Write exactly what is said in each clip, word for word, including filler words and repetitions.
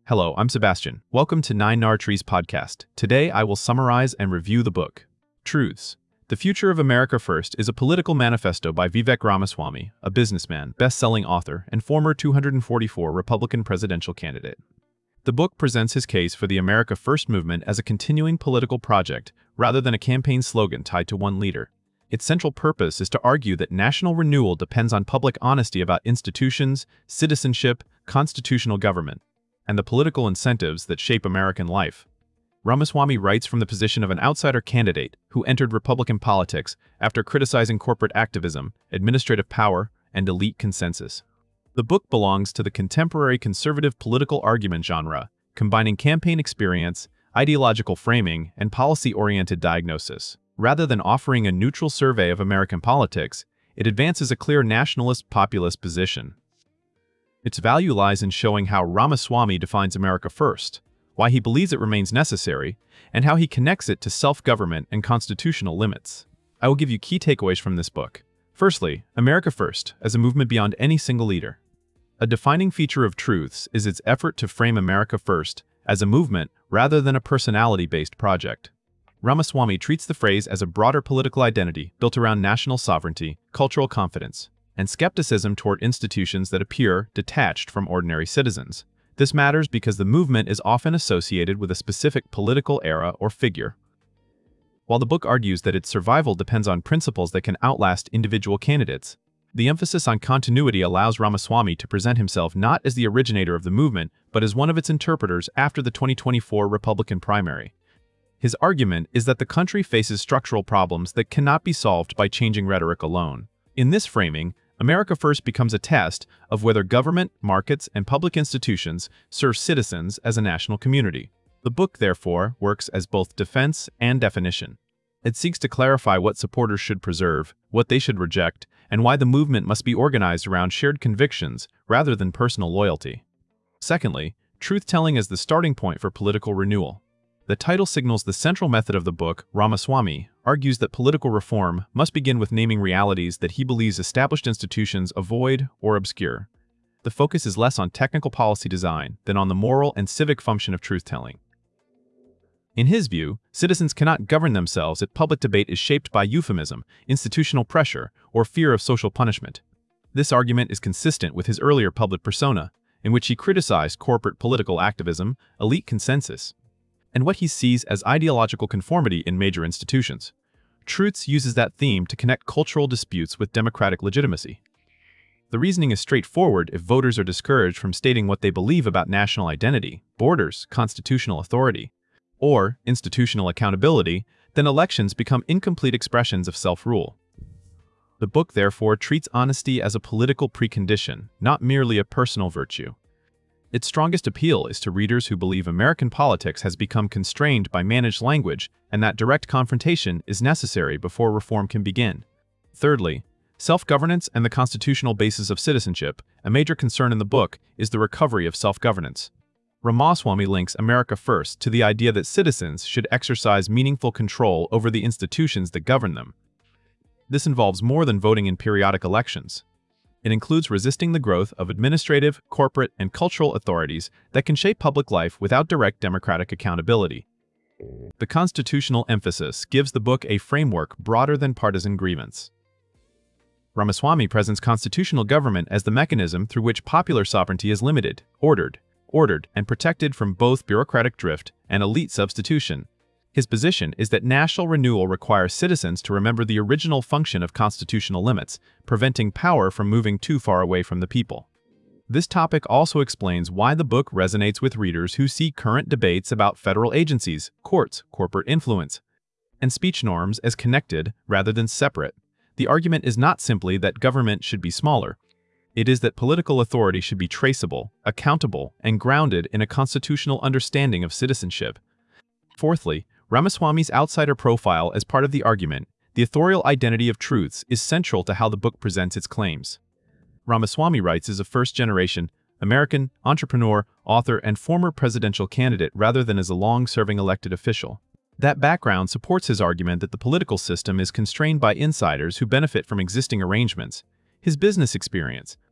Hello, I'm Sebastian. Welcome to Nine Nar Trees podcast. Today, I will summarize and review the book, Truths. The Future of America First is a political manifesto by Vivek Ramaswamy, a businessman, best-selling author, and former two hundred forty-four Republican presidential candidate. The book presents his case for the America First movement as a continuing political project rather than a campaign slogan tied to one leader. Its central purpose is to argue that national renewal depends on public honesty about institutions, citizenship, constitutional government, and the political incentives that shape American life. Ramaswamy writes from the position of an outsider candidate who entered Republican politics after criticizing corporate activism, administrative power, and elite consensus. The book belongs to the contemporary conservative political argument genre, combining campaign experience, ideological framing, and policy-oriented diagnosis. Rather than offering a neutral survey of American politics, it advances a clear nationalist populist position. Its value lies in showing how Ramaswamy defines America first, why he believes it remains necessary, and how he connects it to self-government and constitutional limits. I will give you key takeaways from this book. Firstly, America First as a movement beyond any single leader. A defining feature of Truths is its effort to frame America First as a movement rather than a personality-based project. Ramaswamy treats the phrase as a broader political identity built around national sovereignty, cultural confidence, and skepticism toward institutions that appear detached from ordinary citizens. This matters because the movement is often associated with a specific political era or figure. While the book argues that its survival depends on principles that can outlast individual candidates, the emphasis on continuity allows Ramaswamy to present himself not as the originator of the movement, but as one of its interpreters after the twenty twenty-four Republican primary. His argument is that the country faces structural problems that cannot be solved by changing rhetoric alone. In this framing, America First becomes a test of whether government, markets, and public institutions serve citizens as a national community. The book, therefore, works as both defense and definition. It seeks to clarify what supporters should preserve, what they should reject, and why the movement must be organized around shared convictions rather than personal loyalty. Secondly, truth-telling is the starting point for political renewal. The title signals the central method of the book. Ramaswamy argues that political reform must begin with naming realities that he believes established institutions avoid or obscure. The focus is less on technical policy design than on the moral and civic function of truth-telling. In his view, citizens cannot govern themselves if public debate is shaped by euphemism, institutional pressure, or fear of social punishment. This argument is consistent with his earlier public persona, in which he criticized corporate political activism, elite consensus, and what he sees as ideological conformity in major institutions. Truths uses that theme to connect cultural disputes with democratic legitimacy. The reasoning is straightforward. If voters are discouraged from stating what they believe about national identity, borders, constitutional authority, or institutional accountability, then elections become incomplete expressions of self-rule. The book, therefore, treats honesty as a political precondition, not merely a personal virtue. Its strongest appeal is to readers who believe American politics has become constrained by managed language and that direct confrontation is necessary before reform can begin. Thirdly, self-governance and the constitutional basis of citizenship. A major concern in the book is the recovery of self-governance. Ramaswamy links America First to the idea that citizens should exercise meaningful control over the institutions that govern them. This involves more than voting in periodic elections. It includes resisting the growth of administrative, corporate, and cultural authorities that can shape public life without direct democratic accountability. The constitutional emphasis gives the book a framework broader than partisan grievance. Ramaswamy presents constitutional government as the mechanism through which popular sovereignty is limited, ordered, ordered, and protected from both bureaucratic drift and elite substitution. His position is that national renewal requires citizens to remember the original function of constitutional limits, preventing power from moving too far away from the people. This topic also explains why the book resonates with readers who see current debates about federal agencies, courts, corporate influence, and speech norms as connected rather than separate. The argument is not simply that government should be smaller. It is that political authority should be traceable, accountable, and grounded in a constitutional understanding of citizenship. Fourthly, Ramaswamy's outsider profile as part of the argument, the authorial identity of Truths, is central to how the book presents its claims. Ramaswamy writes as a first-generation American entrepreneur, author, and former presidential candidate rather than as a long-serving elected official. That background supports his argument that the political system is constrained by insiders who benefit from existing arrangements. His business experience,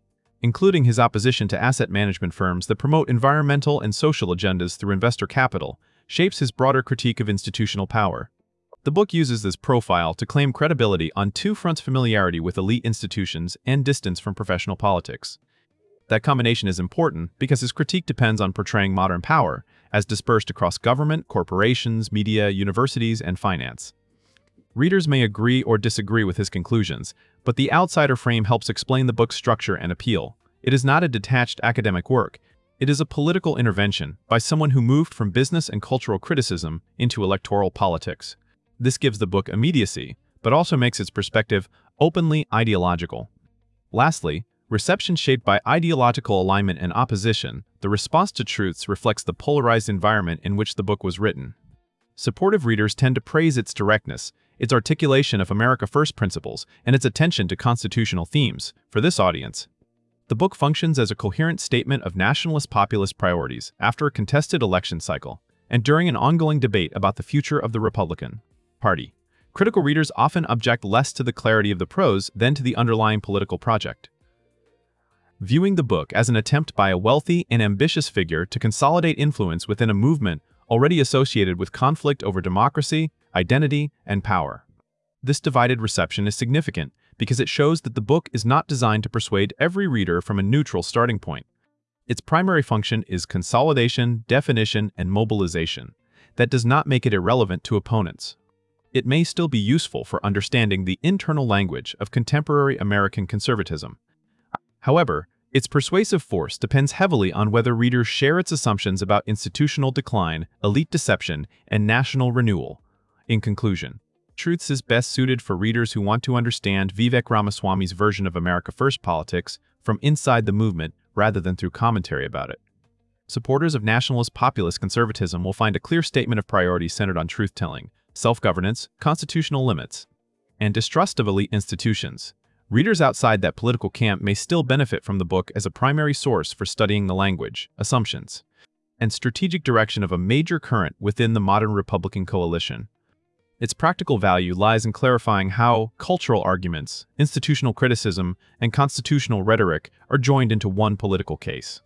including his opposition to asset management firms that promote environmental and social agendas through investor capital, shapes his broader critique of institutional power. The book uses this profile to claim credibility on two fronts: familiarity with elite institutions and distance from professional politics. That combination is important because his critique depends on portraying modern power as dispersed across government, corporations, media, universities, and finance. Readers may agree or disagree with his conclusions, but the outsider frame helps explain the book's structure and appeal. It is not a detached academic work. It is a political intervention by someone who moved from business and cultural criticism into electoral politics. This gives the book immediacy, but also makes its perspective openly ideological. Lastly, reception shaped by ideological alignment and opposition, the response to Truths reflects the polarized environment in which the book was written. Supportive readers tend to praise its directness, its articulation of America First principles, and its attention to constitutional themes. For this audience, the book functions as a coherent statement of nationalist populist priorities after a contested election cycle and during an ongoing debate about the future of the Republican Party. Critical readers often object less to the clarity of the prose than to the underlying political project. Viewing the book as an attempt by a wealthy and ambitious figure to consolidate influence within a movement already associated with conflict over democracy, identity, and power. This divided reception is significant because it shows that the book is not designed to persuade every reader from a neutral starting point. Its primary function is consolidation, definition, and mobilization. That does not make it irrelevant to opponents. It may still be useful for understanding the internal language of contemporary American conservatism. However, its persuasive force depends heavily on whether readers share its assumptions about institutional decline, elite deception, and national renewal. In conclusion, Truths is best suited for readers who want to understand Vivek Ramaswamy's version of America First politics from inside the movement rather than through commentary about it. Supporters of nationalist populist conservatism will find a clear statement of priorities centered on truth-telling, self-governance, constitutional limits, and distrust of elite institutions. Readers outside that political camp may still benefit from the book as a primary source for studying the language, assumptions, and strategic direction of a major current within the modern Republican coalition. Its practical value lies in clarifying how cultural arguments, institutional criticism, and constitutional rhetoric are joined into one political case.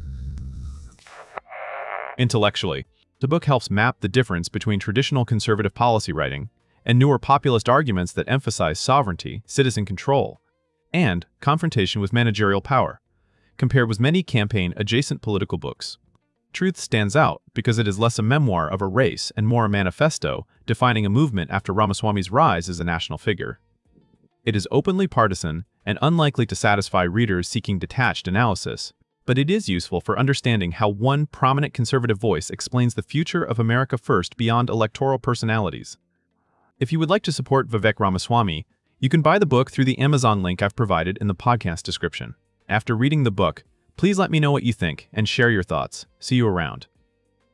Intellectually, the book helps map the difference between traditional conservative policy writing and newer populist arguments that emphasize sovereignty, citizen control, and confrontation with managerial power, compared with many campaign-adjacent political books. Truth stands out because it is less a memoir of a race and more a manifesto defining a movement after Ramaswamy's rise as a national figure. It is openly partisan and unlikely to satisfy readers seeking detached analysis, but it is useful for understanding how one prominent conservative voice explains the future of America First beyond electoral personalities. If you would like to support Vivek Ramaswamy, you can buy the book through the Amazon link I've provided in the podcast description. After reading the book, please let me know what you think and share your thoughts. See you around.